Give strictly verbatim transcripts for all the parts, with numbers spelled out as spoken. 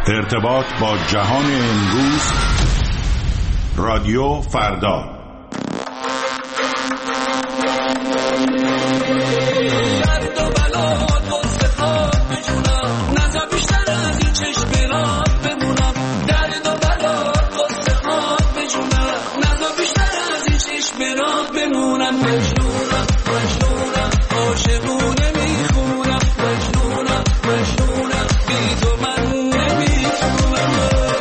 ارتباط با جهان امروز. رادیو فردا. درد و بلات واسه خواب بجونم، نزا بیشتر از این چشم برات بمونم. درد و بلات واسه خواب بجونم، نزا بیشتر از این چشم برات بمونم. مجنونم مجنونم عاشقونه میخونم، مجنونم مجنونم بی تو من نمیتونم.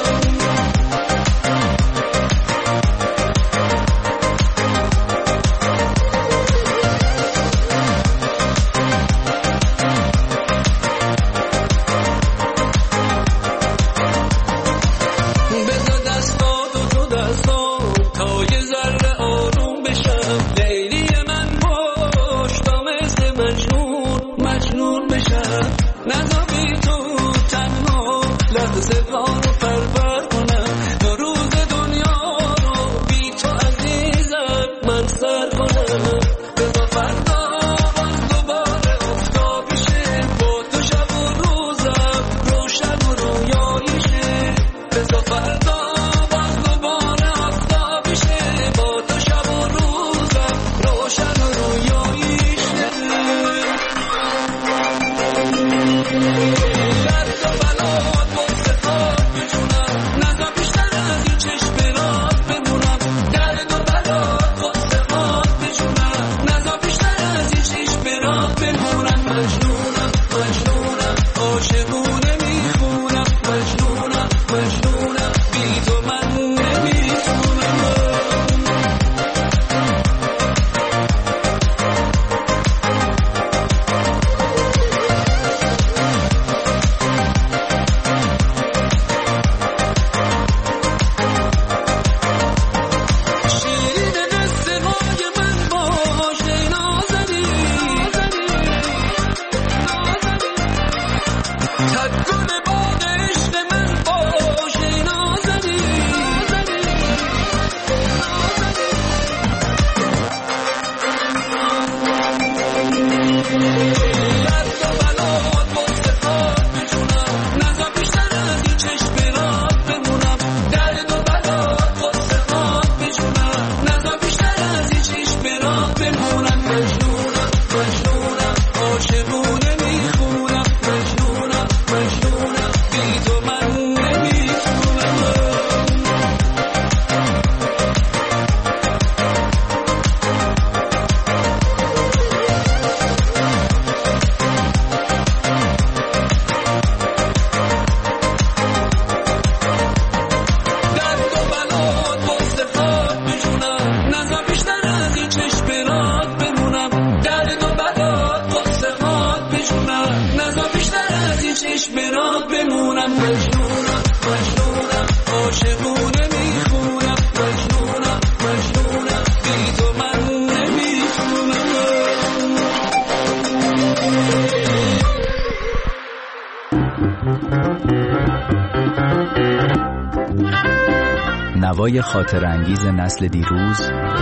نوای خاطر انگیز نسل دیروز،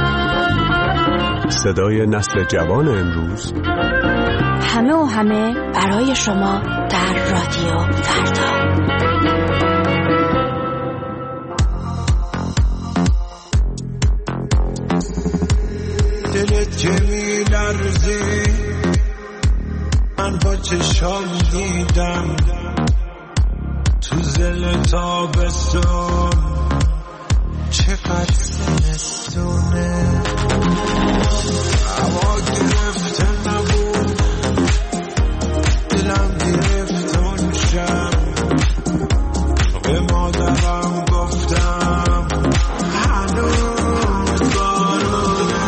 صدای نسل جوان امروز، همه و همه برای شما در رادیو فردا. دلت که می لرزی من با چشام دیدم تو زل تابستون چقدر زمستونه. هوا گرفته نبود دلم گرفت اون شب، به مادرم گفتم هنوز بارونه.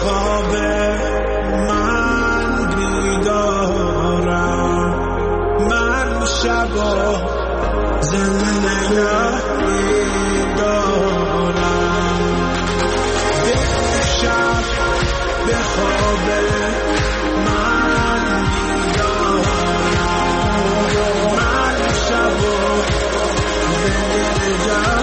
خواب من بیدارم، من شبا زنده نگه میدارم، به شب به خواب من بیدارم، من شبا زنده نگه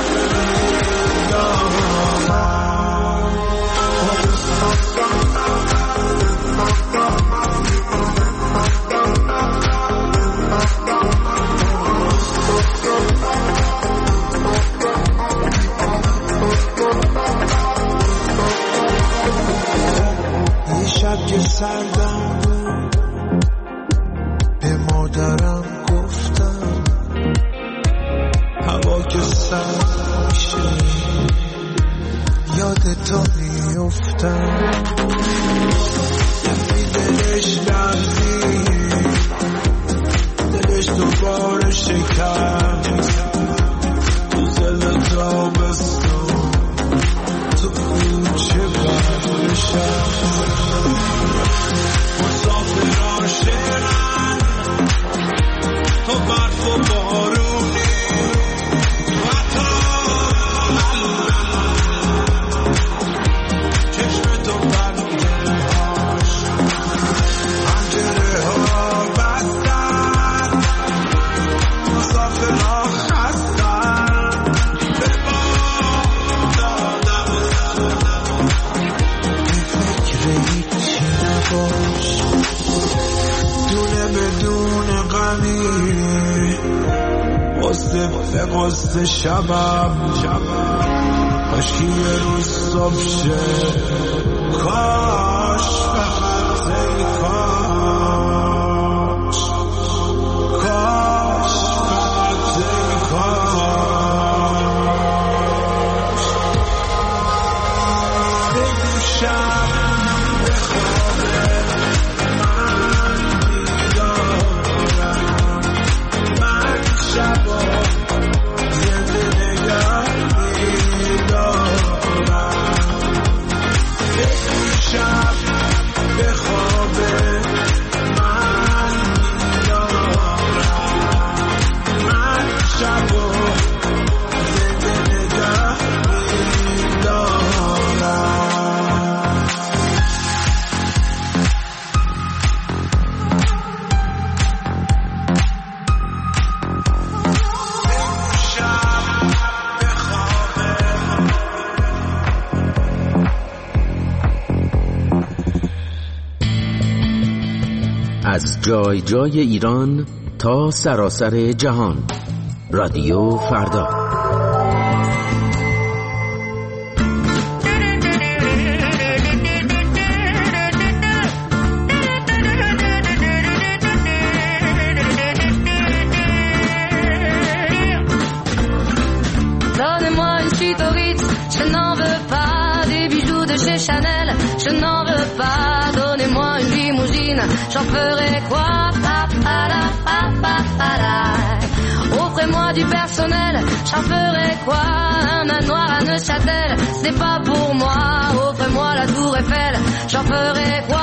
شب که سردم بود به مادرم گفتم هوا که سرد میشه یاد تو میفتم، یکی دلش لرزی دلش دوباره شکست تو زل تابستون تو کوچه برشم، مسافر عاشقم تو برف و بارونی تو عطا چشم تو پنجره هاش پنجره ها بستن، مسافر ها خستن به بام دادم بی فکر هیچی نباش، دونه بدون غمی قصه به قصه شبم کاشکی یه روز صبح شه، کاش فقط ای کاش، کاش فقط ای کاش، بگو شب به خواب من بیدارم، من شبا زنده نگه میدارم، بگو شب به خواب من بیدارم، من شبا زنده نگه میدارم. از جای جای ایران تا سراسر جهان، رادیو فردا. Donnez-moi une suite au Ritz, je n'en veux pas des bijoux de chez Chanel, je n'en veux pas. Donnez-moi une limousine, j'en ferai quoi? Pa, pa, la, pa, pa, pa, la. Offrez-moi du personnel, j'en ferai quoi? Un manoir à Neuchâtel, ce n'est pas pour moi. Offrez-moi la tour Eiffel, j'en ferai quoi?